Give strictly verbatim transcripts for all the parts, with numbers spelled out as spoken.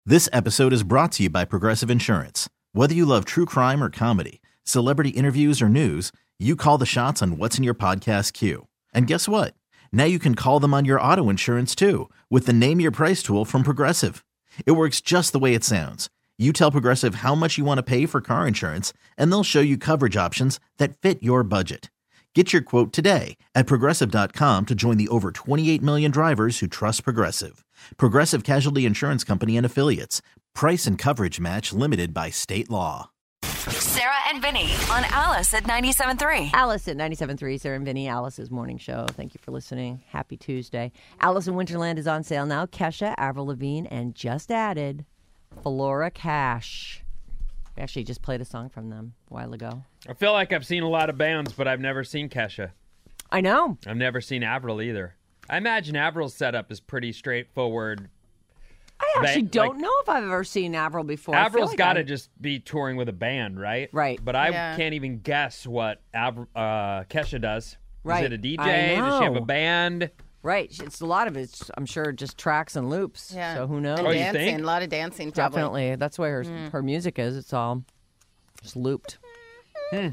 This episode is brought to you by Progressive Insurance. Whether you love true crime or comedy, celebrity interviews or news, you call the shots on what's in your podcast queue. And guess what? Now you can call them on your auto insurance too with the Name Your Price tool from Progressive. It works just the way it sounds. You tell Progressive how much you want to pay for car insurance, and they'll show you coverage options that fit your budget. Get your quote today at Progressive dot com to join the over twenty-eight million drivers who trust Progressive. Progressive Casualty Insurance Company and Affiliates. Price and coverage match limited by state law. Sarah and Vinny on Alice at ninety-seven point three. Alice at ninety-seven point three, Sarah and Vinny, Alice's morning show. Thank you for listening. Happy Tuesday. Alice in Winterland is on sale now. Kesha, Avril Lavigne, and just added Flora Cash. We actually just played a song from them a while ago. I feel like I've seen a lot of bands, but I've never seen Kesha. I know. I've never seen Avril either. I imagine Avril's setup is pretty straightforward. I actually Ba- don't like, know if I've ever seen Avril before. Avril's like got to I... just be touring with a band, right? Right. But I Yeah. can't even guess what Avril, uh, Kesha does. Right. Is it a D J? I Does she have a know. band? Right. It's a lot of it's, I'm sure, just tracks and loops. Yeah. So who knows? And Oh, you dancing, think? a lot of dancing, probably. Definitely. That's where her, her music is. It's all just looped. Hmm.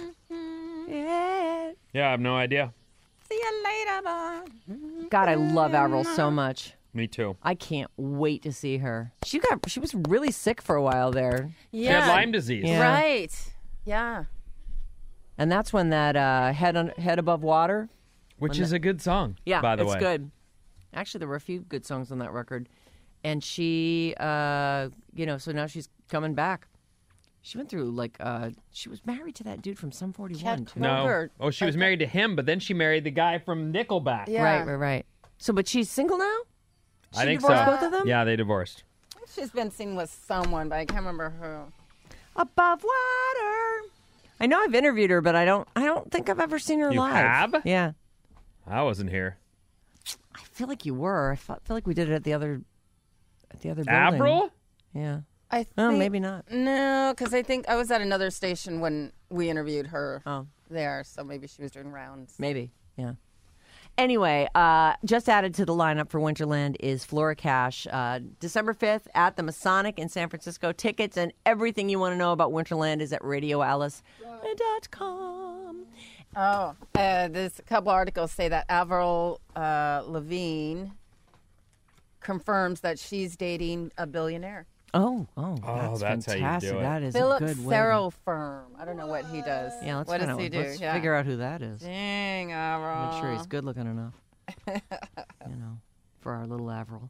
Yeah. Yeah, I have no idea. See you later, boy. God, I love Avril so much. Me too. I can't wait to see her. She got she was really sick for a while there. She had Yeah. Lyme disease. Yeah. Right. Yeah. And that's when that uh, head on, head above water. Which is a good song, Yeah, by the it's way. good. Actually, there were a few good songs on that record. And she, uh, you know, so now she's coming back. She went through, like, uh, she was married to that dude from Sum forty-one, Chad too. No. Kroger. Oh, she was married to him, but then she married the guy from Nickelback. Yeah. Right, right, right. So, but she's single now? I She think divorced so. both of them? Yeah, they divorced. She's been seen with someone, but I can't remember who. Above water. I know I've interviewed her, but I don't I don't think I've ever seen her You live. have? Yeah. I wasn't here. I feel like you were. I fe- feel like we did it at the other at the other building. Avril? Yeah. I think, Oh, maybe not. No, because I think I was at another station when we interviewed her Oh, there, so maybe she was doing rounds. maybe. Yeah. Anyway, uh, just added to the lineup for Winterland is Flora Cash. Uh, December fifth at the Masonic in San Francisco. Tickets and everything you want to know about Winterland is at radio alice dot com. Oh, uh, there's a couple articles say that Avril uh, Lavigne confirms that she's dating a billionaire. Oh, oh, Oh, that's, that's how you fantastic. do it. That is Philip a good way. Serrell Firm. I don't know what he does. To, yeah, let's what find does out. he do? Let's yeah. figure out who that is. Dang, Avril. Make sure he's good looking enough. You know, for our little Avril.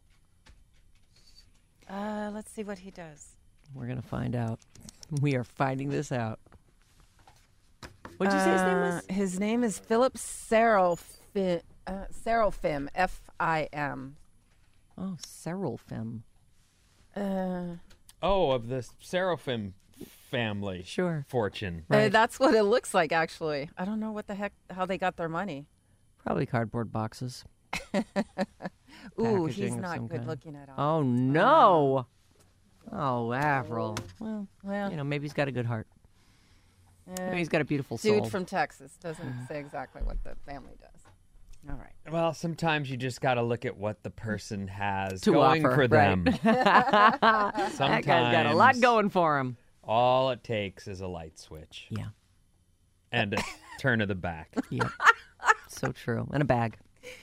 Uh, let's see what he does. We're gonna find out. We are finding this out. What'd you say his name was? Uh, His name is Philip Serafim, uh, Serafim, F I M. Oh, Seraphim. Uh, Oh, of the Seraphim family. Sure. Fortune. uh, Right. that's what it looks like, actually. I don't know what the heck, how they got their money. Probably cardboard boxes. Ooh, Packaging he's of not some good kind. looking at all. Oh no. Oh, Avril. Well, Well, you know, maybe he's got a good heart. eh, Maybe he's got a beautiful soul. dude from Texas doesn't say exactly what the family does. All right. Well, sometimes you just got to look at what the person has To going offer, for right. them. That Sometimes guy's got a lot going for him. all it takes is a light switch Yeah. and a turn of the back. Yeah. So true. And a bag.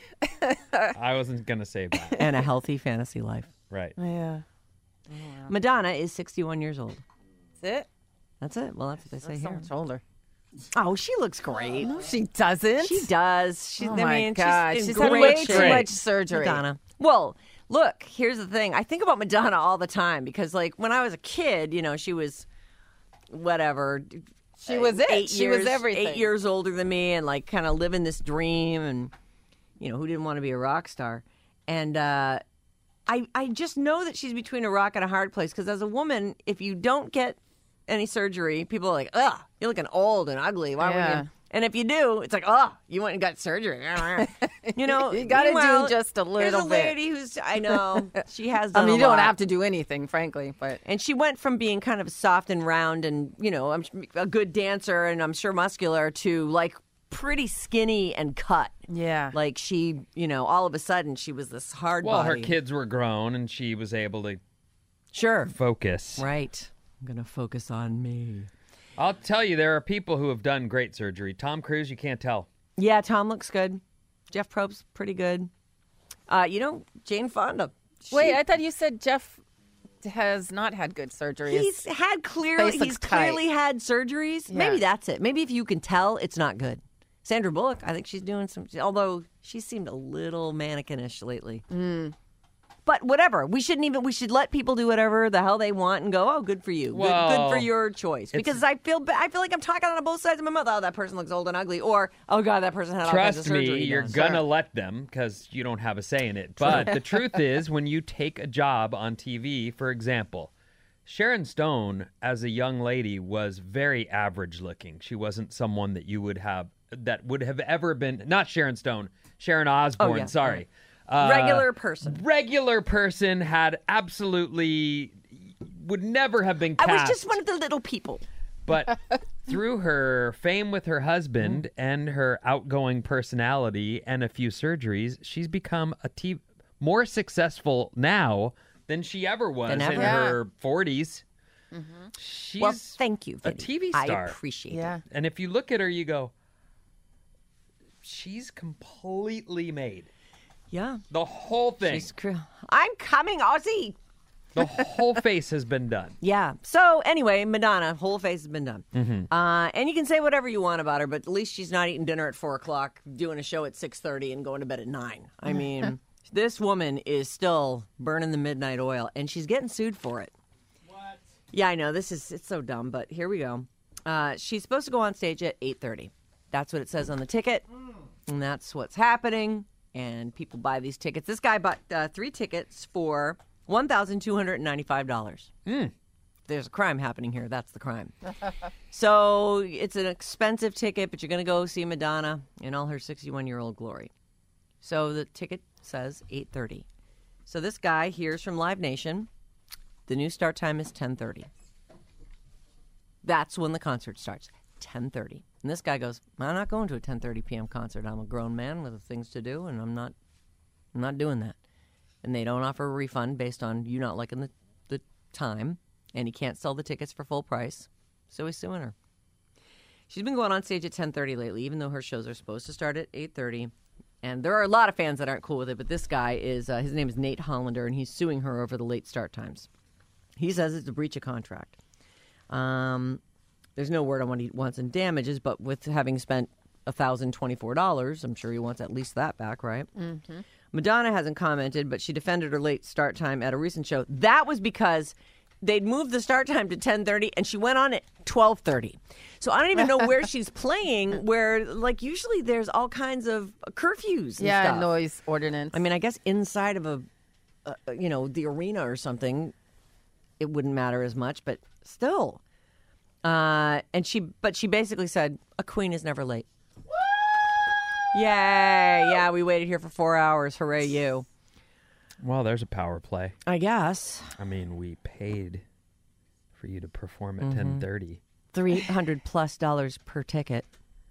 I wasn't going to say that. And a healthy fantasy life. Right. Yeah. Madonna is sixty-one years old. That's it? That's it. Well, that's what they say That's so here. much older. Oh, she looks great. No, she doesn't. She does. She's, Oh I my mean, God. she's, in She's had great way shape. too much surgery. Madonna. Well, look, here's the thing. I think about Madonna all the time because, like, when I was a kid, you know, she was whatever. She was it. Eight She years, was everything. Eight years older than me and, like, kind of living this dream. And, you know, who didn't want to be a rock star? And uh, I, I just know that she's between a rock and a hard place because as a woman, if you don't get any surgery, people are like, ugh, you're looking old and ugly. Why Yeah. would you? And if you do, it's like, oh, you went and got surgery. You know, You gotta do meanwhile, just a There's little a bit. lady who's, I know, she has I done mean, a you don't lot. have to do anything, frankly, but And she went from being kind of soft and round and, you know, I'm a good dancer and I'm sure muscular to like pretty skinny and cut. yeah. Like she, you know, all of a sudden she was this hard Well, body. her kids were grown and she was able to Sure. focus. Right. I'm going to focus on me. I'll tell you, there are people who have done great surgery. Tom Cruise, you can't tell. Yeah, Tom looks good. Jeff Probst's pretty good. Uh, you know, Jane Fonda. she- Wait, I thought you said Jeff has not had good surgery. He's had clearly, face looks he's tight. clearly had surgeries. Yeah. Maybe that's it. Maybe if you can tell, it's not good. Sandra Bullock, I think she's doing some, although she seemed a little mannequinish lately. Mm. But whatever, we shouldn't even. We should let people do whatever the hell they want and go. Oh, good for you. Good, good Well, for your choice. Because I feel, ba- I feel like I'm talking out of both sides of my mouth. Oh, that person looks old and ugly, or oh god, that person had all kinds of Trust me, surgery you're done. gonna let them because you don't have a say in it. But the truth is, when you take a job on T V, for example, Sharon Stone, as a young lady, was very average looking. She wasn't someone that you would have that would have ever been. Not Sharon Stone, Sharon Osbourne. Oh, yeah, sorry. Uh, Regular person. Regular person had absolutely would never have been I cast. was just one of the little people. But through her fame with her husband and her outgoing personality and a few surgeries, she's become a t- more successful now than she ever was Than ever. in Yeah. her forties. She's Well, thank you, a Vinny. T V I star. appreciate Yeah. it. And if you look at her, you go, she's completely made. Yeah. The whole thing, She's cr- I'm coming, Ozzy. the whole face has been done. Yeah. So anyway, Madonna, whole face has been done. Mm-hmm. Uh, and you can say whatever you want about her, but at least she's not eating dinner at four o'clock, doing a show at six thirty, and going to bed at nine. I mean, this woman is still burning the midnight oil, and she's getting sued for it. What? Yeah, I know. This is it's so dumb, but here we go. Uh, she's supposed to go on stage at eight thirty. That's what it says on the ticket, and that's what's happening. And people buy these tickets. This guy bought uh, three tickets for one thousand two hundred ninety-five dollars. There's a crime happening here. That's the crime. So it's an expensive ticket, but you're going to go see Madonna in all her sixty-one-year-old glory. So the ticket says eight thirty. So this guy hears from Live Nation, the new start time is ten thirty. That's when the concert starts, ten thirty. And this guy goes, I'm not going to a ten thirty p.m. concert. I'm a grown man with things to do, and I'm not I'm not doing that. And they don't offer a refund based on you not liking the, the time, and he can't sell the tickets for full price, so he's suing her. She's been going on stage at ten thirty lately, even though her shows are supposed to start at eight thirty. And there are a lot of fans that aren't cool with it, but this guy is, uh, his name is Nate Hollander, and he's suing her over the late start times. He says it's a breach of contract. Um... There's no word on what he wants in damages, but with having spent one thousand twenty-four dollars, I'm sure he wants at least that back, right? Mm-hmm. Madonna hasn't commented, but she defended her late start time at a recent show. That was because they'd moved the start time to ten thirty, and she went on at twelve thirty. So I don't even know where she's playing, where, like, usually there's all kinds of curfews and Yeah, stuff. noise ordinance. I mean, I guess inside of a, uh, you know, the arena or something, it wouldn't matter as much, but still. Uh, and she, but she basically said, a queen is never late. Yay! Yeah, we waited here for four hours. Hooray, you! Well, there's a power play. I guess I mean, we paid for you to perform at Mm-hmm. ten thirty. three hundred plus dollars per ticket.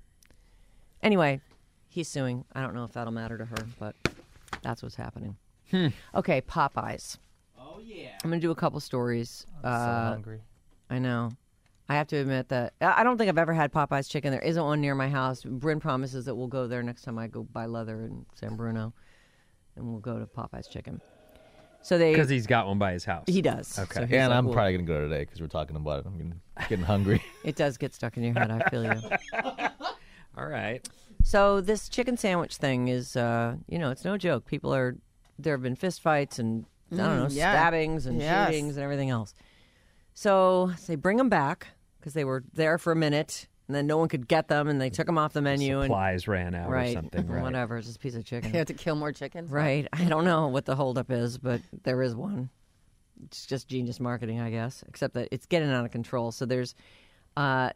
Anyway, he's suing. I don't know if that'll matter to her, but that's what's happening. Hmm. Okay, Popeyes. Oh yeah. I'm gonna do a couple stories. I'm uh, so hungry. I know. I have to admit that I I don't think I've ever had Popeye's chicken. There isn't one near my house. Bryn promises that we'll go there next time I go buy leather in San Bruno, and we'll go to Popeye's chicken. So they Because he's got one by his house. he does. Okay. So he's And like, I'm "Well, probably going to go today because we're talking about it. I'm getting, getting hungry. It does get stuck in your head. I feel you. All right. So this chicken sandwich thing is, uh, you know, it's no joke. People are there have been fist fights and I don't know Mm, yeah. stabbings and Yes. shootings and everything else. So they bring them back because they were there for a minute and then no one could get them and they took them off the menu and Supplies ran out right, or something. Right. whatever. It's just a piece of chicken. You have to kill more chickens. Right. I don't know what the holdup is, but there is one. It's just genius marketing, I guess, except that it's getting out of control. So there's uh,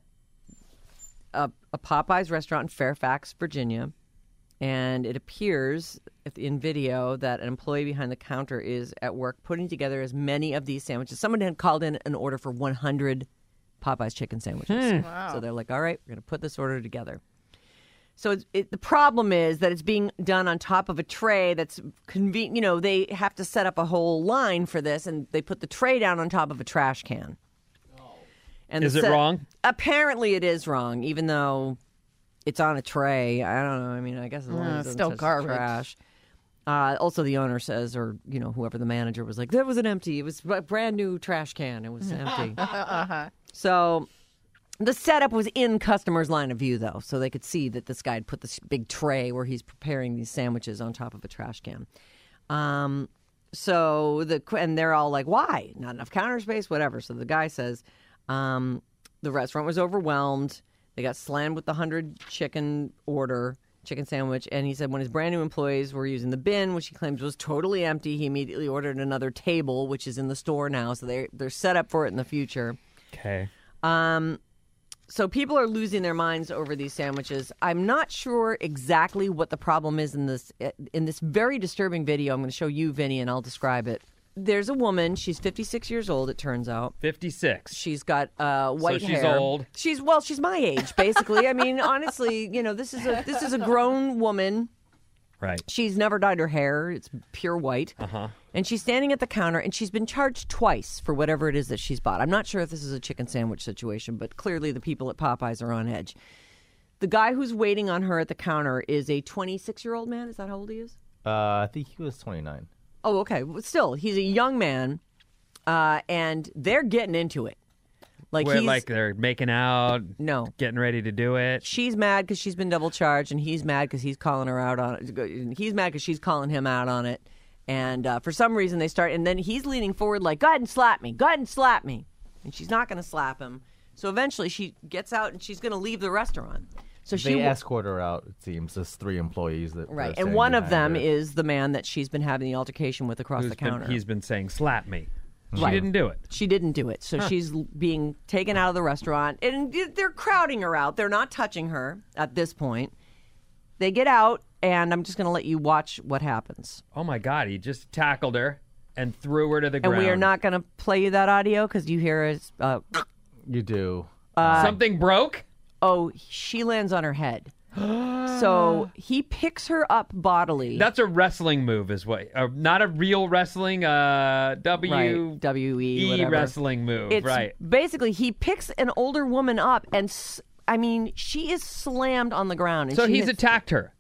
a, a Popeyes restaurant in Fairfax, Virginia, and it appears in video that an employee behind the counter is at work putting together as many of these sandwiches. Someone had called in an order for one hundred Popeyes chicken sandwiches. So they're like, all right, we're going to put this order together. So it's, it, the problem is that it's being done on top of a tray that's convenient. You know, they have to set up a whole line for this, and they put the tray down on top of a trash can. And Is the it set- wrong? Apparently it is wrong, even though it's on a tray. I don't know. I mean, I guess as long Uh, as it doesn't still touch the garbage. trash. Uh, also, the owner says, or, you know, whoever the manager was like, that wasn't empty. It was a brand new trash can. It was empty. Uh-huh. So the setup was in customers' line of view, though, so they could see that this guy had put this big tray where he's preparing these sandwiches on top of a trash can. Um, so the and they're all like, "Why? Not enough counter space, whatever." So the guy says, um, the restaurant was overwhelmed. They got slammed with the hundred chicken order, chicken sandwich, and he said when his brand new employees were using the bin, which he claims was totally empty, he immediately ordered another table, which is in the store now, so they they're set up for it in the future. Okay. Um, so people are losing their minds over these sandwiches. I'm not sure exactly what the problem is in this in this very disturbing video. I'm going to show you, Vinny, and I'll describe it. There's a woman. She's fifty-six years old, it turns out. fifty-six. She's got uh, white So she's hair. old. She's well, she's my age, basically. I mean, honestly, you know, this is a this is a grown woman. Right. She's never dyed her hair. It's pure white. Uh-huh. And she's standing at the counter, and she's been charged twice for whatever it is that she's bought. I'm not sure if this is a chicken sandwich situation, but clearly the people at Popeyes are on edge. The guy who's waiting on her at the counter is a twenty-six-year-old man. Is that how old he is? Uh, I think he was twenty-nine. Oh, okay. But still, he's a young man, uh, and they're getting into it. Like Where, he's like they're making out, no. getting ready to do it. She's mad because she's been double charged, and he's mad because he's calling her out on it. He's mad because she's calling him out on it. And uh, for some reason, they start, and then he's leaning forward like, go ahead and slap me. Go ahead and slap me. And she's not going to slap him. So eventually, she gets out, and she's going to leave the restaurant. So she They escort her out, it seems. There's three employees that Right. are And standing one of behind them her. is the man that she's been having the altercation with across Who's the been- counter. he's been saying, slap me. She Right. didn't do it. She didn't do it. So she's l- being taken out of the restaurant, and they're crowding her out. They're not touching her at this point. They get out, and I'm just going to let you watch what happens. Oh, my God. He just tackled her and threw her to the And ground. we are not going to play you that audio because you hear us. Uh, You do. Something broke? oh, she lands on her head. So he picks her up bodily. That's a wrestling move, is what. Uh, not a real wrestling, uh, W right. W E E whatever. wrestling move. It's right. basically he picks an older woman up, and s- I mean she is slammed on the ground. And So she he's hits- attacked her.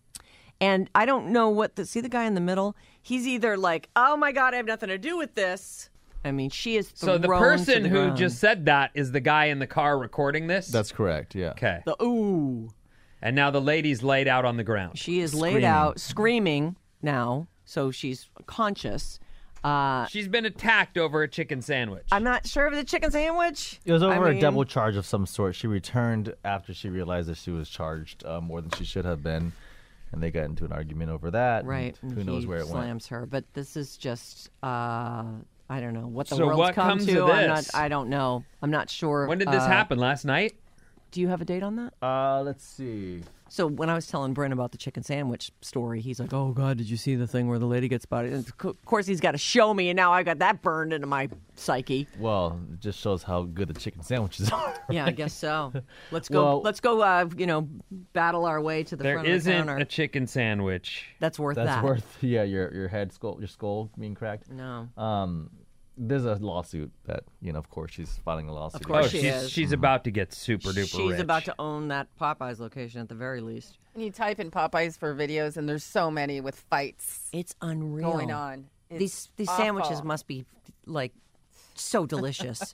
And I don't know what the see the guy in the middle. He's either like, "Oh my God, I have nothing to do with this." I mean, she is So the thrown person to the who ground. just said that is the guy in the car recording this? That's correct, yeah. Okay. the ooh. And now the lady's laid out on the ground. She is laid Screaming. out, screaming now, so she's conscious. Uh, She's been attacked over a chicken sandwich. I'm not sure of the chicken sandwich. It was over I a mean, double charge of some sort. She returned after she realized that she was charged uh, more than she should have been, and they got into an argument over that. and Right. Who and knows he where it went? slams her. But this is just, uh, I don't know what the So world's what come comes to. of I'm not. this? I don't know. I'm not sure. when did this Uh, happen? Last night? Do you have a date on that? Uh, let's see. So when I was telling Bryn about the chicken sandwich story, he's like, "Oh God, did you see the thing where the lady gets spotted?" And of course, he's got to show me, and now I got that burned into my psyche. Well, it just shows how good the chicken sandwiches are. Yeah, I guess so. Let's go. Well- let's go. Uh, you know, battle our way to the There front of the isn't counter. a chicken sandwich. That's worth That's that. worth, yeah, your your head, skull, your skull being cracked. No. Um, there's a lawsuit that, you know, of course, she's filing a lawsuit. Of course Oh, she she's, is. she's about to get super duper She's rich. about to own that Popeyes location at the very least. And you type in Popeyes for videos, and there's so many with fights It's unreal going on. It's These these awful. sandwiches must be like so delicious.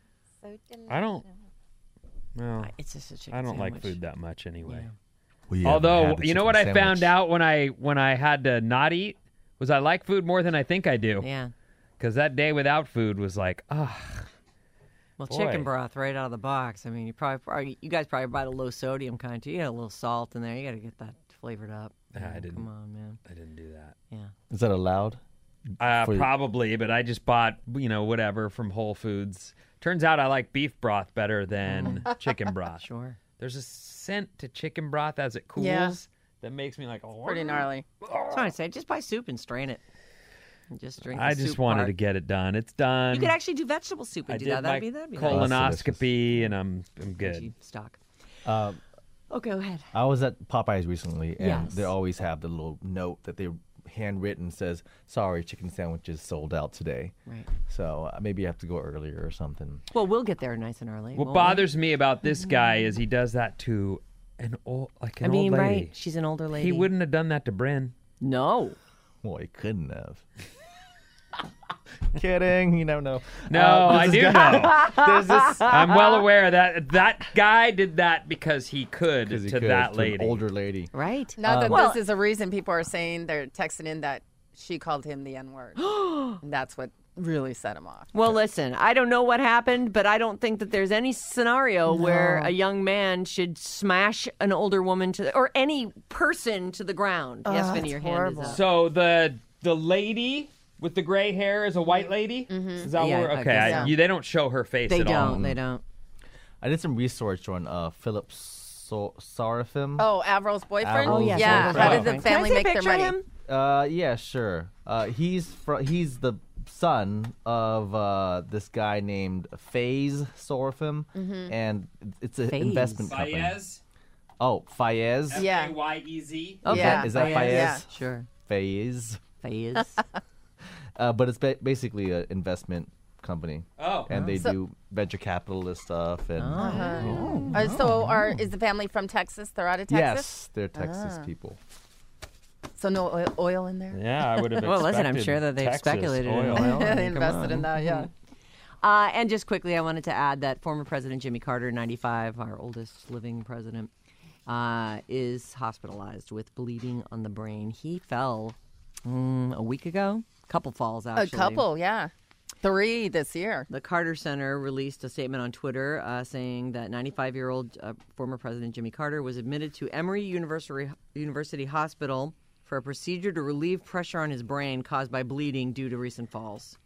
I don't. No, It's just a chicken I don't like sandwich. food that much anyway. We haven't Although, had the you know chicken what I sandwich. found out when I when I had to not eat was I like food more than I think I do. Yeah. Because that day without food was like, ah, Well, Boy. chicken broth right out of the box. I mean, you probably, probably you guys probably buy the low sodium kind too. You got a little salt in there. You got to get that flavored up. I Yeah, didn't. Come on, man. I didn't do that. Yeah. Is that allowed? Uh, For- probably, but I just bought, you know, whatever from Whole Foods. Turns out I like beef broth better than chicken broth. Sure. There's a scent to chicken broth as it cools Yeah. that makes me like, oh, Pretty gnarly. That's what I say. Just buy soup and strain it. And just drink. I the just soup wanted part. to get it done. It's done. You could actually do vegetable soup and I do did that. my That'd be that'd be nice. colon- colonoscopy, and I'm I'm good. Veggie stock. Um, Oh, go ahead. I was at Popeyes recently, and Yes. they always have the little note that they handwritten says, "Sorry, chicken sandwiches sold out today." Right. So uh, maybe you have to go earlier or something. Well, we'll get there nice and early. What won't bothers me about this guy is he does that to an old, like we? an I mean, old lady. right? She's an older lady. He wouldn't have done that to Bryn. No. Well, he couldn't have. Kidding. You never know. No, Uh, I there's do this guy- know. There's this I'm well aware that that guy did that because he could 'cause he to could, that to an lady. older lady. Right. Not that Well- this is a reason people are saying they're texting in that she called him the N-word. And that's what really set him off. Well, listen, I don't know what happened, but I don't think that there's any scenario where a young man should smash an older woman to the, or any person to the ground. yes, Vinny, it's your horrible. hand is up. So the the lady with the gray hair is a white lady. Is that Yeah, what? I Okay, guess I- so. you, they don't show her face They at all. don't. They don't. I did some research on uh, Philip so- Sarafim. Oh, Avril's boyfriend? Avril's Oh, yes, yeah. Avril's How did boyfriend. the family Can I see a make their picture of money? him? Uh, yeah, sure. Uh, he's fr- he's the son of uh, this guy named Faiz Sarafim, and it's an Faiz. investment company. Fayez. Oh, Fayez. Yeah. Y E Z. Okay. Yeah. Is that Fayez? Fayez? Yeah. Sure. Fayez. Fayez. Uh, but it's ba- basically an investment company, Oh. and they So- do venture capitalist stuff. And Uh, so are is the family from Texas? They're out of Texas? yes, they're Texas people. So no oil, oil in there? Yeah, I would have. Well, listen, I'm expected sure that they've Texas speculated in oil. oil. I they mean, come invested in on. that, yeah. Uh, and just quickly, I wanted to add that former President Jimmy Carter, ninety-five, our oldest living president, uh, is hospitalized with bleeding on the brain. He fell mm, a week ago. A couple falls, actually. A couple, yeah. Three this year. The Carter Center released a statement on Twitter uh, saying that ninety-five-year-old uh, former President Jimmy Carter was admitted to Emory University, University Hospital for a procedure to relieve pressure on his brain caused by bleeding due to recent falls.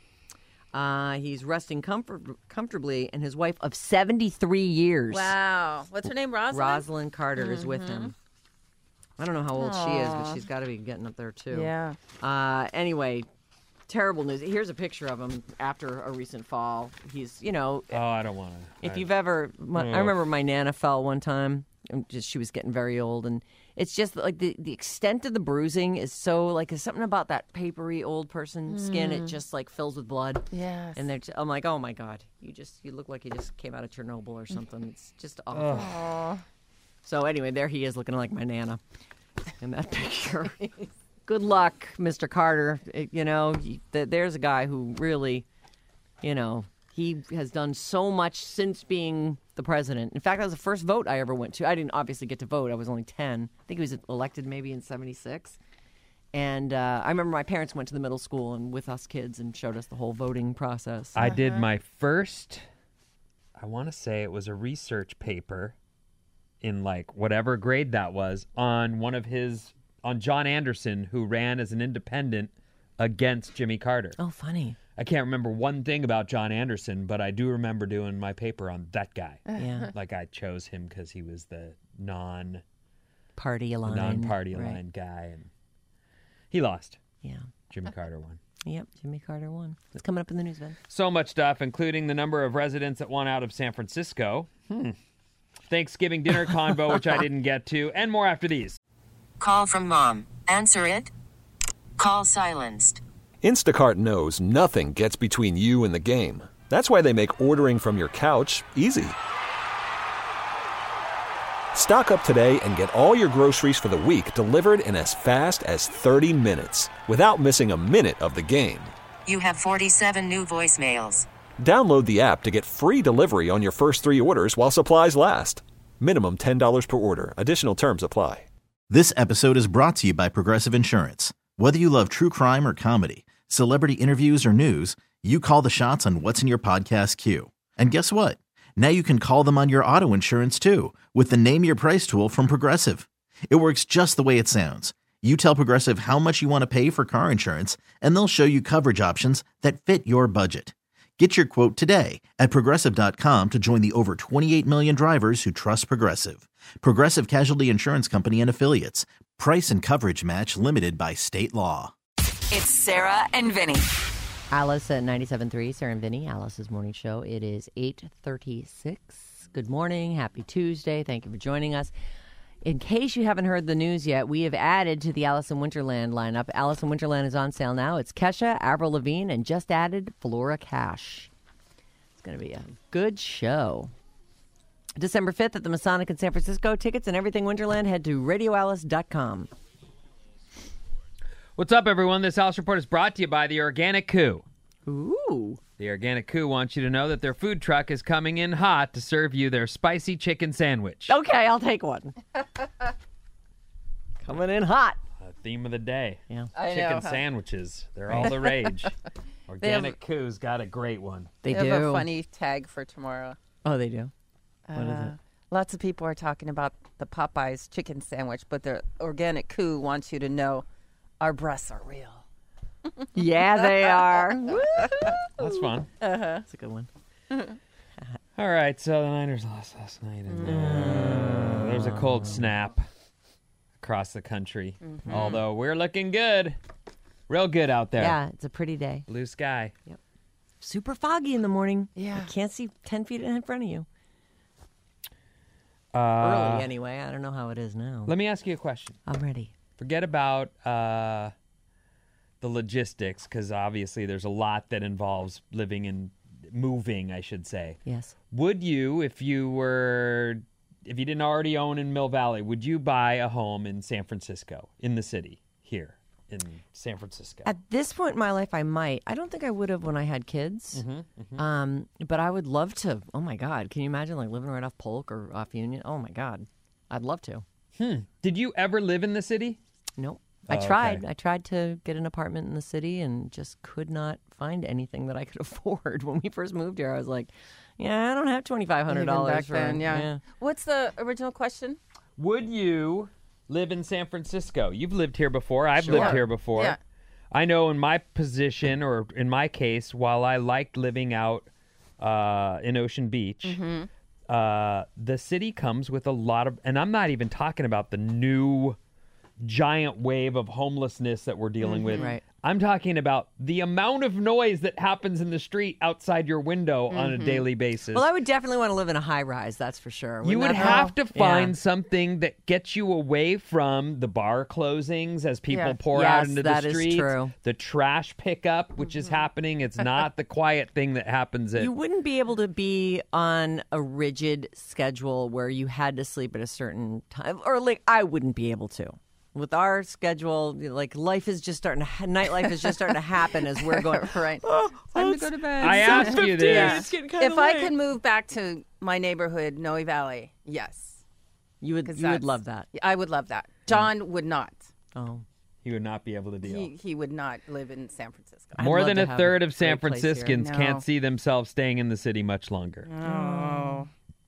Uh, he's resting comfort- comfortably, and his wife of seventy-three years, Wow. What's her name? Rosalind? Rosalind Carter, is with him. I don't know how old she is, but she's got to be getting up there, too. Yeah. Uh, anyway, terrible news. Here's a picture of him after a recent fall. He's, you know, Oh, I don't want to. if you've ever, my, I remember my Nana fell one time. And just she was getting very old, and it's just like the, the extent of the bruising is so like there's something about that papery old person skin. It just like fills with blood. Yes. And they're, I'm like, oh my god, you just you look like you just came out of Chernobyl or something. It's just awful. So anyway, there he is looking like my Nana in that picture. Good luck, Mister Carter. It- you know, you- th- there's a guy who really, you know, he has done so much since being the president. In fact, that was the first vote I ever went to. I didn't obviously get to vote. I was only ten. I think he was elected maybe in seventy-six. And uh, I remember my parents went to the middle school and with us kids and showed us the whole voting process. I did my first, I want to say it was a research paper in like whatever grade that was on one of his, on John Anderson, who ran as an independent against Jimmy Carter. Oh, funny. I can't remember one thing about John Anderson, but I do remember doing my paper on that guy. Yeah. Like I chose him because he was the non, Party aligned. non-party Right. aligned guy. And he lost. Yeah. Jimmy Carter won. Yep. Jimmy Carter won. It's coming up in the news, Ben. So much stuff, including the number of residents that want out of San Francisco. Hmm. Thanksgiving dinner convo, which I didn't get to, and more after these. Call from mom. Answer it. Call silenced. Instacart knows nothing gets between you and the game. That's why they make ordering from your couch easy. Stock up today and get all your groceries for the week delivered in as fast as thirty minutes without missing a minute of the game. You have forty-seven new voicemails. Download the app to get free delivery on your first three orders while supplies last. Minimum ten dollars per order. Additional terms apply. This episode is brought to you by Progressive Insurance. Whether you love true crime or comedy, celebrity interviews or news, you call the shots on what's in your podcast queue. And guess what? Now you can call them on your auto insurance too with the Name Your Price tool from Progressive. It works just the way it sounds. You tell Progressive how much you want to pay for car insurance, and they'll show you coverage options that fit your budget. Get your quote today at Progressive dot com to join the over twenty-eight million drivers who trust Progressive. Progressive Casualty Insurance Company and Affiliates. Price and coverage match limited by state law. It's Sarah and Vinny. Alice at ninety-seven point three, Sarah and Vinny, Alice's morning show. It is eight thirty-six. us. Good morning. Happy Tuesday. Thank you for joining us. In case you haven't heard the news yet, we have added to the Alice in Winterland lineup. Alice in Winterland is on sale now. It's Kesha, Avril Lavigne, and just added Flora Cash. It's going to be a good show. December fifth at the Masonic in San Francisco. Tickets and everything Winterland, head to radio alice dot com. What's up, everyone? This Alice Report is brought to you by the Organic Coup. Ooh. The Organic Coup wants you to know that their food truck is coming in hot to serve you their spicy chicken sandwich. Okay, I'll take one. Coming in hot. Uh, theme of the day. Yeah. I Chicken know, huh? sandwiches. They're all the rage. Organic have- Coup's got a great one. They, They do. have a funny tag for tomorrow. Oh, they do? What is Uh, it? Lots of people are talking about the Popeyes chicken sandwich, but the Organic Coup wants you to know our breasts are real. Yeah, they are. That's fun. That's a good one. All right, so the Niners lost last night. And, uh, there's a cold snap across the country. Although we're looking good. Real good out there. Yeah, it's a pretty day. Blue sky. Super foggy in the morning. Yeah. You can't see ten feet in front of you. Uh, Early, anyway. I don't know how it is now. Let me ask you a question. I'm ready. Forget about uh, the logistics, because obviously there's a lot that involves living and moving, I should say. Yes. Would you, if you were, if you didn't already own in Mill Valley, would you buy a home in San Francisco, in the city, here in San Francisco? At this point in my life, I might. I don't think I would have when I had kids. Mm-hmm, mm-hmm. Um, but I would love to. Oh, my God. Can you imagine, like, living right off Polk or off Union? Oh, my God. I'd love to. Hmm. Did you ever live in the city? Nope. I Oh, tried. okay. I tried to get an apartment in the city and just could not find anything that I could afford. When we first moved here, I was like, yeah, I don't have twenty-five hundred dollars Even back for then, yeah. What's the original question? Would you live in San Francisco? You've lived here before. I've Sure. lived here before. Yeah. I know in my position, or in my case, while I liked living out uh, in Ocean Beach, Mm-hmm. uh, the city comes with a lot of, and I'm not even talking about the new giant wave of homelessness that we're dealing with. Right. I'm talking about the amount of noise that happens in the street outside your window on a daily basis. Well, I would definitely want to live in a high rise, that's for sure. You Wouldn't would that have help? to find Yeah. something that gets you away from the bar closings as people Yeah. pour Yes, out into the that is streets. true. The trash pickup, which is happening. It's not the quiet thing that happens at. You wouldn't be able to be on a rigid schedule where you had to sleep at a certain time, or like I wouldn't be able to. With our schedule, like life is just starting to, nightlife is just starting to happen as we're going. Right. Oh, Time to go to bed. I asked you this. It's getting kind If of I late. could move back to my neighborhood, Noe Valley, yes. you would, 'Cause you would that's- love that. I would love that. John would not. Oh, He would not be able to deal. He, he would not live in San Francisco. I'd More love than to a have third a of San great place here. Franciscans No. can't see themselves staying in the city much longer. Oh.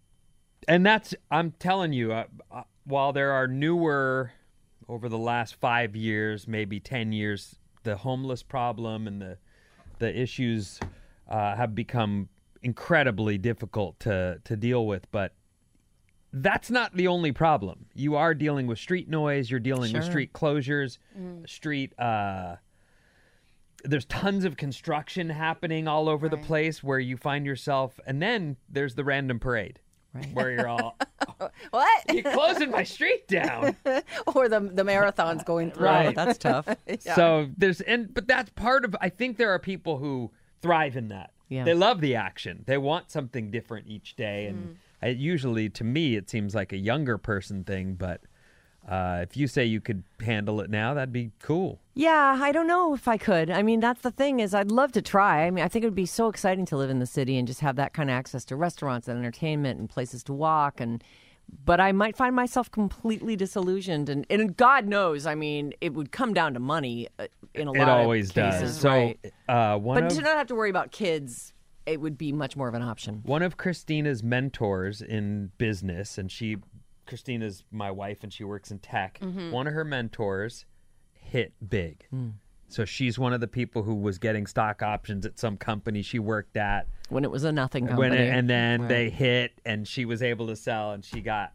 And that's, I'm telling you, uh, uh, while there are newer, over the last five years, maybe ten years, the homeless problem and the the issues uh, have become incredibly difficult to to deal with. But that's not the only problem. You are dealing with street noise. You're dealing with Sure. street closures, street. Uh, there's tons of construction happening all over the place where you find yourself, and then there's the random parade. Right. Where you're all, What? you're closing my street down. Or the the marathons going through. Right. Oh, that's tough. So there's, and but that's part of, I think there are people who thrive in that. Yeah. They love the action. They want something different each day. And I, usually to me, it seems like a younger person thing. But uh, if you say you could handle it now, that'd be cool. Yeah, I don't know if I could. I mean, that's the thing is I'd love to try. I mean, I think it would be so exciting to live in the city and just have that kind of access to restaurants and entertainment and places to walk. And but I might find myself completely disillusioned. And, and God knows, I mean, it would come down to money uh, in a lot It always of cases. does. So right? uh, one But of to not have to worry about kids, it would be much more of an option. one of Christina's mentors in business, and she, Christina's my wife, and she works in tech. One of her mentors hit big. So she's one of the people who was getting stock options at some company she worked at. When it was a nothing company. When it, and then Right. they hit, and she was able to sell, and she got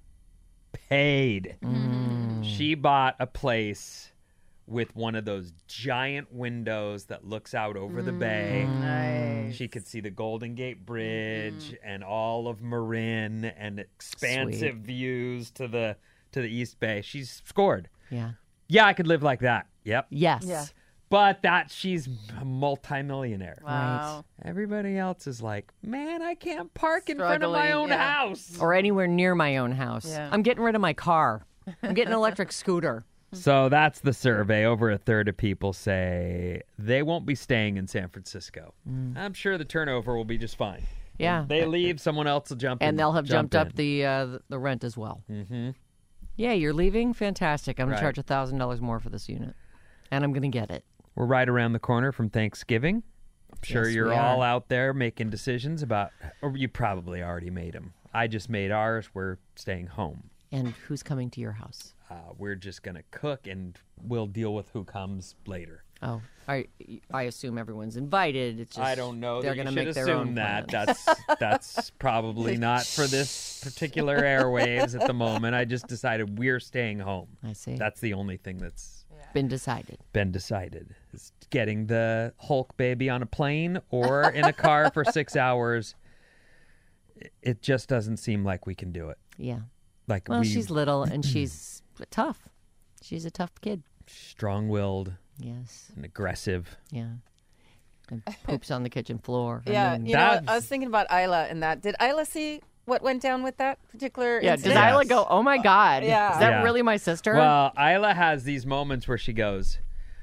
paid. She bought a place with one of those giant windows that looks out over the bay. Nice. She could see the Golden Gate Bridge mm-hmm. and all of Marin and expansive Sweet. views to the to the East Bay. She's scored. Yeah. Yeah, I could live like that. Yep. Yes. Yeah. But that she's a multimillionaire. Wow. Everybody else is like, man, I can't park in front of my Struggling, own yeah. house. Or anywhere near my own house. Yeah. I'm getting rid of my car. I'm getting an electric scooter. So that's the survey. Over a third of people say they won't be staying in San Francisco. Mm. I'm sure the turnover will be just fine. Yeah. When they leave, someone else will jump in. And they'll have jump jumped in. up the uh, the rent as well. Mm-hmm. Yeah, you're leaving? Fantastic. I'm going Right. to charge one thousand dollars more for this unit. And I'm going to get it. We're right around the corner from Thanksgiving. I'm sure Yes, you're we all are. out there making decisions about, or you probably already made them. I just made ours. We're staying home. And who's coming to your house? Uh, we're just going to cook and we'll deal with who comes later. Oh, I I assume everyone's invited. It's just I don't know. They're that you going to should make their assume own that. plans. That's that's probably not for this particular airwaves at the moment. I just decided we're staying home. I see. That's the only thing that's Been decided. been decided. Is getting the Hulk baby on a plane or in a car for six hours. It just doesn't seem like we can do it. Yeah. Like Well, we she's little and she's tough. She's a tough kid. strong-willed Yes. and aggressive. Yeah. And poops on the kitchen floor. I Yeah, mean- you know, That's- I was thinking about Isla and that. Did Isla see what went down with that particular Yeah, does incident? Isla Yes. go, oh my God, Yeah. is that Yeah. really my sister? Well, Isla has these moments where she goes,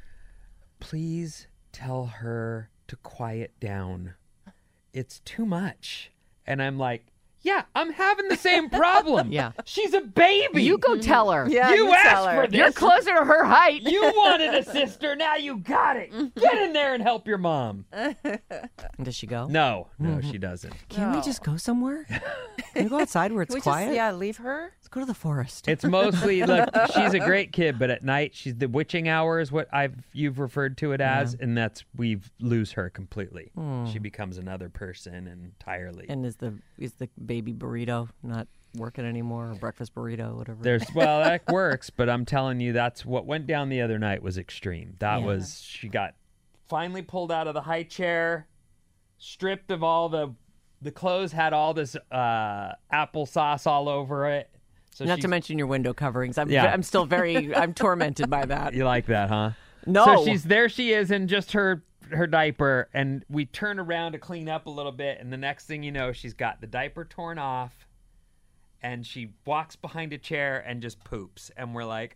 please tell her to quiet down. It's too much. And I'm like, yeah, I'm having the same problem. Yeah. She's a baby. you go tell her. Yeah, You you asked tell her. for this. You're closer to her height. You wanted a sister. Now you got it. Get in there and help your mom. Does she go? No, no, she doesn't. Can we No. just go somewhere? Can we go outside where it's Can we quiet? just, yeah, leave her? Let's go to the forest. It's mostly look. She's a great kid, but at night she's the witching hour is what I've you've referred to it as, and that's we lose her completely. She becomes another person entirely. And is the is the baby burrito not working anymore, or breakfast burrito, whatever? There's well that works, but I'm telling you, that's what went down the other night was extreme. That Yeah. was she got finally pulled out of the high chair, stripped of all the the clothes, had all this uh, applesauce all over it. So Not she's- to mention your window coverings. I'm Yeah. I'm still very I'm tormented by that. You like that, huh? No. So she's there. She is in just her her diaper, and we turn around to clean up a little bit, and the next thing you know, she's got the diaper torn off, and she walks behind a chair and just poops, and we're like,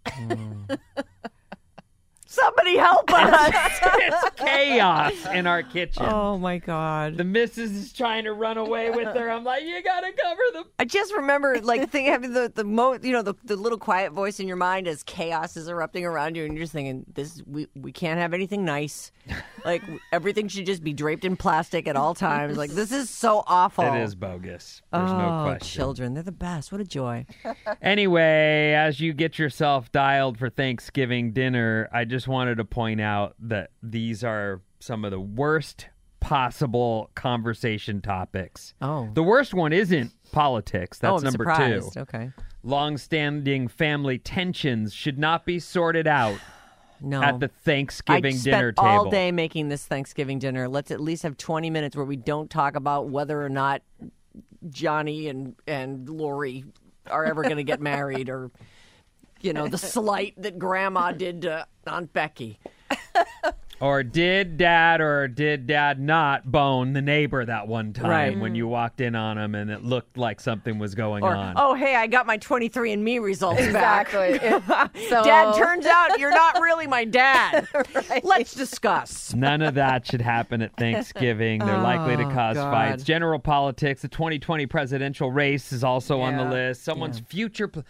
Somebody help us! it's chaos in our kitchen. Oh my God. The missus is trying to run away with her. I'm like, you gotta cover the. I just remember, like, think, having the the mo, you know, the, the little quiet voice in your mind as chaos is erupting around you, and you're just thinking, "This, we we can't have anything nice. Like, everything should just be draped in plastic at all times. Like, this is so awful." It is bogus. There's oh, no question. children, they're the best. What a joy. Anyway, as you get yourself dialed for Thanksgiving dinner, I just wanted to point out that these are some of the worst possible conversation topics. Oh. The worst one isn't politics. That's oh, I'm number surprised. two. Okay. Long-standing family tensions should not be sorted out No. at the Thanksgiving I spent dinner table. all day making this Thanksgiving dinner. Let's at least have twenty minutes where we don't talk about whether or not Johnny and and Lori are ever going to get married, or you know, the slight that Grandma did to Aunt Becky. Or did dad or did dad not bone the neighbor that one time Right. when you walked in on him and it looked like something was going Or, on? oh, hey, I got my twenty-three and me results back. Exactly. It- so- Dad, turns out you're not really my dad. Let's discuss. None of that should happen at Thanksgiving. They're likely to Oh, cause God. fights. General politics, the twenty twenty presidential race is also on the Yeah. list. Someone's future. Pl-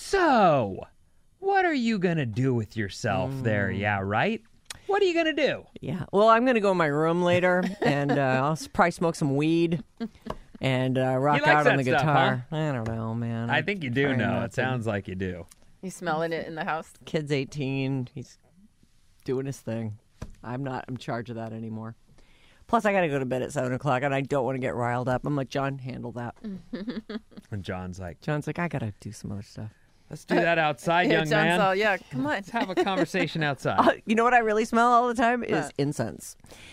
so, what are you going to do with yourself Mm. there? Yeah, right? What are you going to do? Yeah. Well, I'm going to go in my room later, and uh, I'll s- probably smoke some weed and uh, rock likes out on that the stuff, guitar. I don't know, man. I I'm think you do trying know. not It to. sounds like you do. You smelling it in the house? Kid's eighteen. He's doing his thing. I'm not in charge of that anymore. Plus, I got to go to bed at seven o'clock, and I don't want to get riled up. I'm like, John, handle that. And John's like, John's like, I got to do some other stuff. let's do that outside, Yeah, young John's man. all, yeah, come on. Let's have a conversation outside. Uh, you know what I really smell all the time is Huh. incense.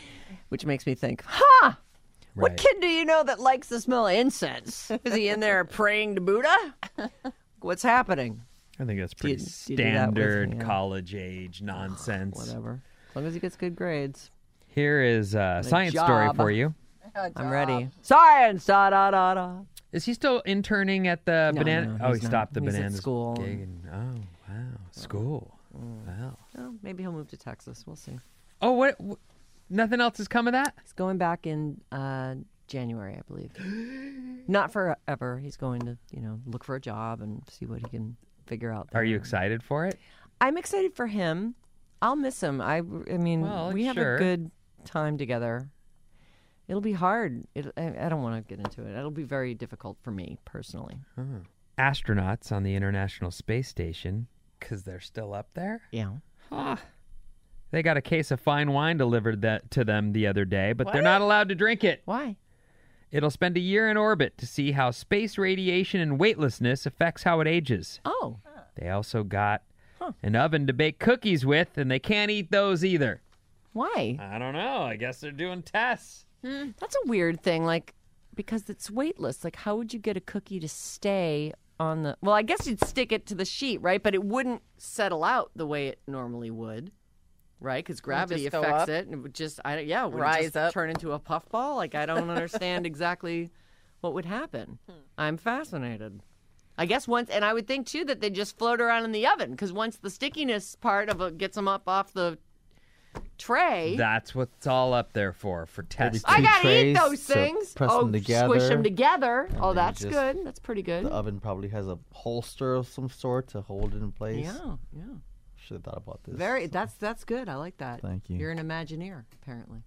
which makes me think, huh? What Right. kid do you know that likes the smell of incense? Is he in there praying to Buddha? What's happening? I think that's Do you- pretty do you do that with- standard yeah. college age nonsense. Whatever. As long as he gets good grades. Here is a science story job. for you. I'm ready. Science! Da da da da. Is he still interning at the No, banana? no, oh, he he's not. stopped the He's at banana school. gig. And, oh, wow. School. Wow. Oh, maybe he'll move to Texas. We'll see. Oh, what? what? Nothing else has come of that? He's going back in uh, January, I believe. Not forever. He's going to, you know, look for a job and see what he can figure out. Are you there. excited for it? I'm excited for him. I'll miss him. I, I mean, Well, we have sure. a good time together. It'll be hard. It, I, I don't want to get into it. It'll be very difficult for me personally. Astronauts on the International Space Station, because they're still up there? Yeah. Huh. They got a case of fine wine delivered that to them the other day, but they're not allowed to drink it. Why? It'll spend a year in orbit to see how space radiation and weightlessness affects how it ages. Oh. They also got an oven to bake cookies with, and they can't eat those either. Why? I don't know. I guess they're doing tests. That's a weird thing. Like, because it's weightless. Like, how would you get a cookie to stay on the? Well, I guess you'd stick it to the sheet, right? But it wouldn't settle out the way it normally would, right? Because gravity just go affects up? it, and it would just, I yeah, would it Rise just up? turn into a puffball. Like, I don't understand exactly what would happen. I'm fascinated. I guess once, and I would think too that they just float around in the oven because once the stickiness part of it gets them up off the tray. That's what it's all up there for, for testing. I Two gotta eat trays, those so things. press oh, them together, squish them together. Oh, then that's just- good. That's pretty good. The oven probably has a holster of some sort to hold it in place. Yeah, yeah. Should have thought about this. Very. That's that's good. I like that. Thank you. You're an Imagineer, apparently.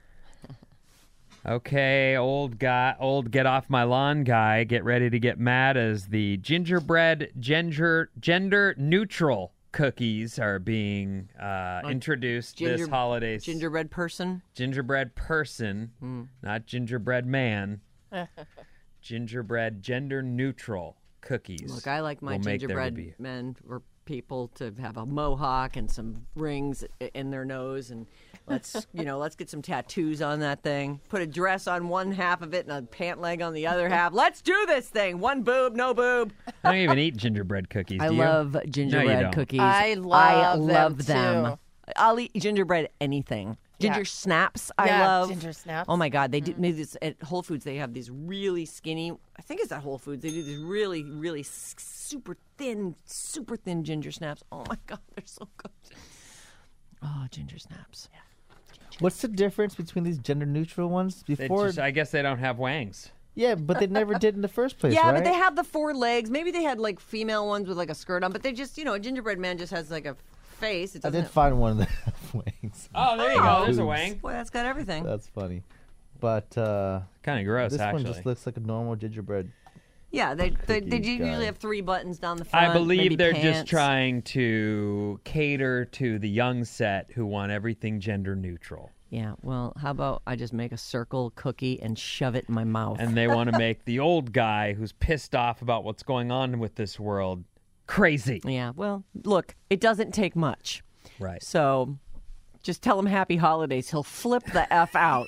Okay, old guy, old get off my lawn guy, get ready to get mad as the gingerbread gender gender neutral cookies are being uh, introduced ginger- this holiday. s- Gingerbread person. gingerbread person, Hmm. not gingerbread man. Gingerbread gender neutral cookies. Look, I like my will make there to gingerbread be- men or people to have a mohawk and some rings i- in their nose, and let's you know let's get some tattoos on that thing. Put a dress on one half of it and a pant leg on the other half. Let's do this thing. One boob, no boob. I don't even eat gingerbread cookies. I do you? love No, you gingerbread don't. cookies. I I love love them, them. too. I'll eat gingerbread anything. Ginger Yeah. snaps, I Yeah, love. ginger snaps. Oh my God, they do made this at Whole Foods. They have these really skinny. I think it's at Whole Foods. They do these really, really s- super thin, super thin ginger snaps. Oh my God, they're so good. Oh, ginger snaps. What's the difference between these gender neutral ones? They Before, just- I guess they don't have wangs. yeah, but they never did in the first place, Yeah, right? but they have the four legs. Maybe they had like female ones with like a skirt on, but they just, you know, a gingerbread man just has like a face. It I doesn't. did find one that had wings. Oh, there you go. There's a Boobs. wang. Boy, that's got everything. That's funny. But uh, Kind of gross, this actually. one just looks like a normal gingerbread. Yeah, they they, they Cookie usually guy. have three buttons down the front. I believe maybe they're just pants. trying to cater to the young set who want everything gender neutral. Yeah, well, how about I just make a circle cookie and shove it in my mouth? And they want to make the old guy who's pissed off about what's going on with this world crazy. Yeah, well, look, it doesn't take much. Right. So just tell him happy holidays. He'll flip the F out.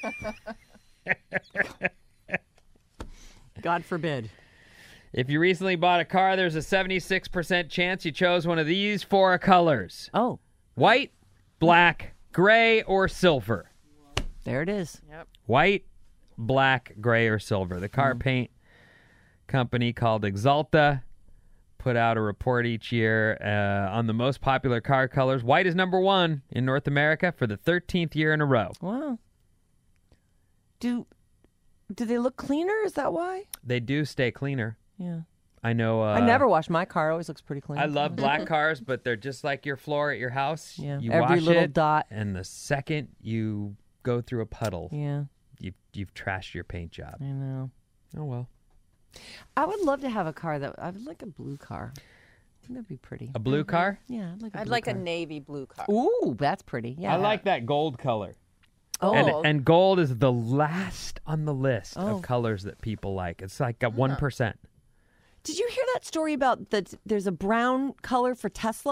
God forbid. If you recently bought a car, there's a seventy-six percent chance you chose one of these four colors: Oh, white, black, gray, or silver. there it is. White, black, gray, or silver. The car paint company called Exalta put out a report each year uh, on the most popular car colors. White is number one in North America for the thirteenth year in a row. Wow. Do do they look cleaner? Is that why? They do stay cleaner. Yeah. I know. Uh, I never wash my car. It always looks pretty clean. I love black cars, but they're just like your floor at your house. Yeah, You every wash little it, dot. and the second you go through a puddle, Yeah, you've, you've trashed your paint job. I know. Oh, well. I would love to have a car that I would like a blue car. I think that'd be pretty. A blue car? Yeah, I'd like a I'd blue like car. a navy blue car. Ooh, that's pretty. Yeah. I like that gold color. Oh, And, and gold is the last on the list Oh. of colors that people like. It's like a one percent. did you hear that story about that? There's a brown color for Tesla.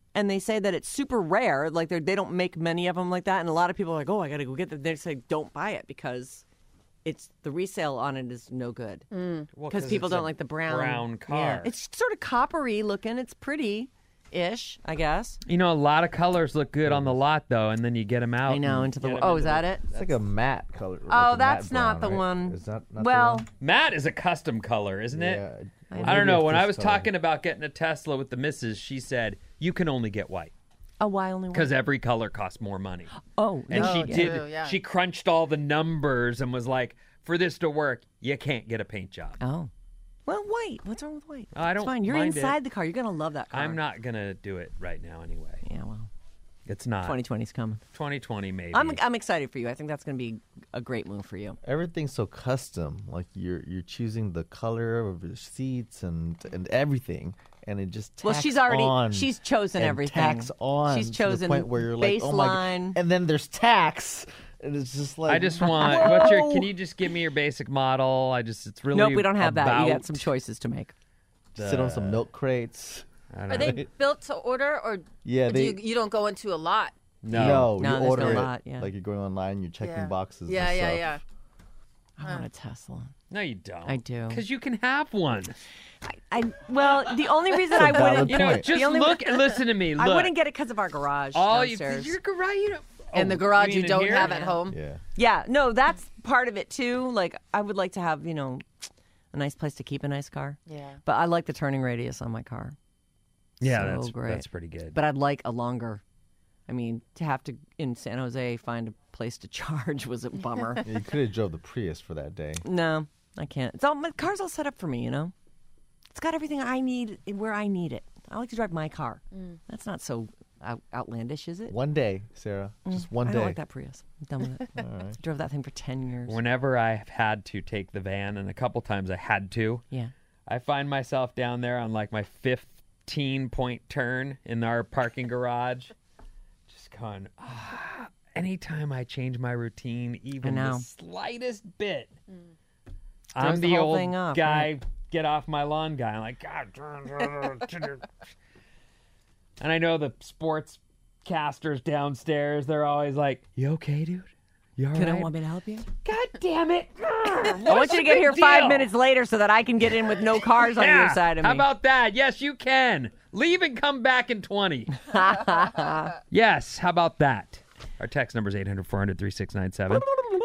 and they say that it's super rare. Like they they don't make many of them like that, and a lot of people are like, "Oh, I got to go get them." They say, "Don't buy it because it's the resale on it is no good because Well, people it's don't a like the brown brown car. Yeah. It's sort of coppery looking. It's pretty-ish, I guess. You know, a lot of colors look good on the lot, though, and then you get them out. I know and into the. get 'em Oh, into is the- that it? It's like a matte color. like Oh, a that's matte not brown, the right? one. Is that not Well, the one? Matte is a custom color, isn't it? Yeah. I don't know. Maybe When it's I this was color. talking about getting a Tesla with the missus, she said, you can only get white oh, why only one? because every color costs more money. Oh, And no, she yeah. did. True, yeah. She crunched all the numbers and was like, for this to work, you can't get a paint job. Oh. Well, white. What's wrong with white? I don't It's fine. You're mind it. inside the car. You're going to love that car. I'm not going to do it right now anyway. Yeah, well, It's not. twenty twenty's coming. twenty twenty maybe. I'm I'm excited for you. I think that's going to be a great move for you. Everything's so custom. Like you're you're choosing the color of the seats and and everything, and it just Well, tacks she's already- on she's chosen and everything. Tacks on. She's to the chosen point where you're like, oh my baseline. god. And then there's tax, and it's just like I just want. What's your? Can you just give me your basic model? I just. It's really. Nope, we don't have that. You got about some choices to make. sit on some milk crates. I don't Are know. they built to order, or Yeah, do they. you, you don't go into a lot? No. No, No, you there's order no it lot, yeah. like you're going online. You're checking Yeah. boxes. Yeah, and yeah, stuff. yeah. I want a Tesla. No, you don't. I do. Because you can have one. I well, the only reason I valid wouldn't, You know, point. just The only- look and listen to me. Look. I wouldn't get it because of our garage all you, downstairs. your garage. You don't, And oh, the garage mean you in don't here? have at home. Yeah. Yeah, no, that's part of it too. Like, I would like to have, you know, a nice place to keep a nice car. Yeah. But I like the turning radius on my car. Yeah, So that's great. that's pretty good. But I'd like a longer. I mean, to have to in San Jose find a place to charge was a bummer. Yeah, you could have drove the Prius for that day. No, I can't. It's all my car's all set up for me, you know. It's got everything I need where I need it. I like to drive my car. That's not so out- outlandish, is it? One day, Sarah. Just one I day. don't like that Prius. I'm done with it. I drove that thing for ten years. Whenever I've had to take the van, and a couple times I had to, Yeah. I find myself down there on like my fifteen point turn in our parking garage, just going, ah, anytime I change my routine, even know. the slightest bit, Throws I'm the the, whole old thing off, guy, right? get off my lawn guy. I'm like, God. And I know the sports casters downstairs, they're always like, you okay, dude? You all Can I right? want me to help you? God damn it. I want you to get here five minutes later so that I can get in with no cars on your side of me. How about that? Yes, you can. Leave and come back in twenty. Yes, how about that? Our text number is eight hundred, four hundred, thirty-six ninety-seven.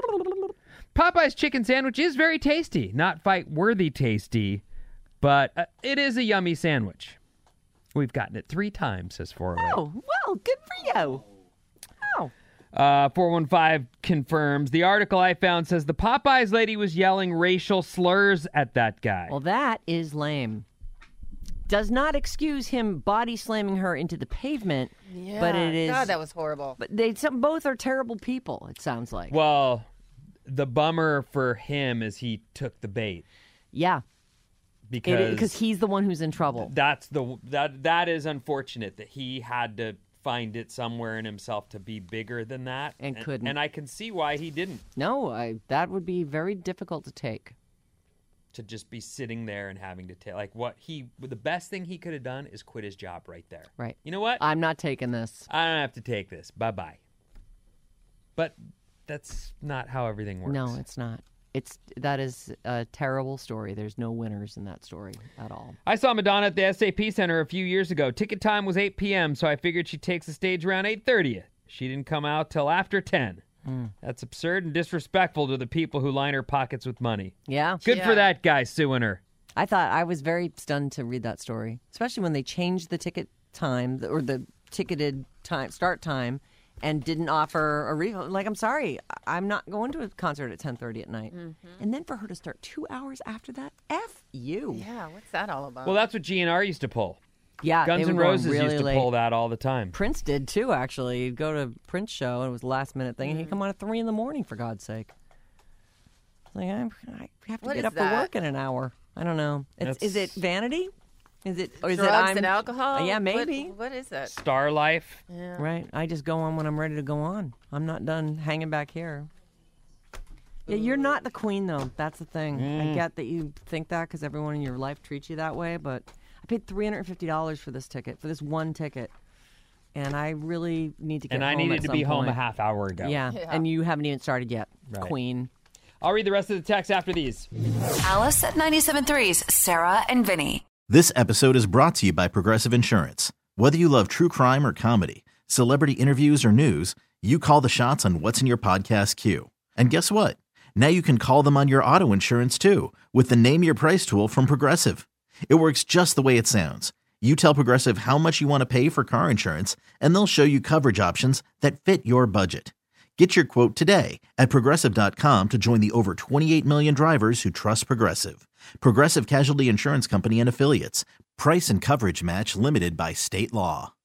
Popeye's chicken sandwich is very tasty. Not fight-worthy tasty, but uh, it is a yummy sandwich. We've gotten it three times, says four oh eight. Oh, well, good for you. Oh. Uh, four one five confirms. The article I found says the Popeyes lady was yelling racial slurs at that guy. Well, that is lame. Does not excuse him body slamming her into the pavement, Yeah. but it is. God, that was horrible. But they some, both are terrible people. It sounds like. Well, the bummer for him is he took the bait yeah, because because he's the one who's in trouble. that's the that that is unfortunate that he had to find it somewhere in himself to be bigger than that And couldn't. And I can see why he didn't, No, I, that would be very difficult to take. to just be sitting there and having to take like what he the best thing he could have done is quit his job right there. Right. You know what? I'm not taking this. I don't have to take this. Bye-bye. But that's not how everything works. No, it's not. It's that is a terrible story. There's no winners in that story at all. I saw Madonna at the S A P Center a few years ago. Ticket time was eight p.m., so I figured she takes the stage around eight thirty. She didn't come out till after ten. Mm. That's absurd and disrespectful to the people who line her pockets with money. Yeah. Good Yeah. for that guy suing her. I thought I was very stunned to read that story, especially when they changed the ticket time or the ticketed time start time and didn't offer a refund. Like, I'm sorry, I- I'm not going to a concert at ten thirty at night. And then for her to start two hours after that, F you. Yeah, what's that all about? Well, that's what G N R used to pull. Yeah, Guns they N' were going Roses really used to late. pull that all the time. Prince did too, actually. He'd go to a Prince show and it was a last minute thing, and he'd come on at three in the morning for God's sake. It's like, I, I have to What get is up that? for work in an hour. I don't know. It's, is it That's- vanity? Is it or is Drugs it I'm, and alcohol? Uh, yeah, What- maybe. What, is that? Star Life. Yeah. Right. I just go on when I'm ready to go on. I'm not done hanging back here. Yeah, you're not the queen, though. That's the thing. I get that you think that because everyone in your life treats you that way, but I paid three hundred fifty dollars for this ticket, for this one ticket. and I really need to get And home I needed at to some be home a point. half hour ago. Yeah. Yeah. and you haven't even started yet, Right. Queen. I'll read the rest of the text after these. Alice at ninety-seven point three's Sarah and Vinny. This episode is brought to you by Progressive Insurance. Whether you love true crime or comedy, celebrity interviews or news, you call the shots on what's in your podcast queue. And guess what? Now you can call them on your auto insurance too with the Name Your Price tool from Progressive. It works just the way it sounds. You tell Progressive how much you want to pay for car insurance, and they'll show you coverage options that fit your budget. Get your quote today at Progressive dot com to join the over twenty-eight million drivers who trust Progressive. Progressive Casualty Insurance Company and Affiliates. Price and coverage match limited by state law.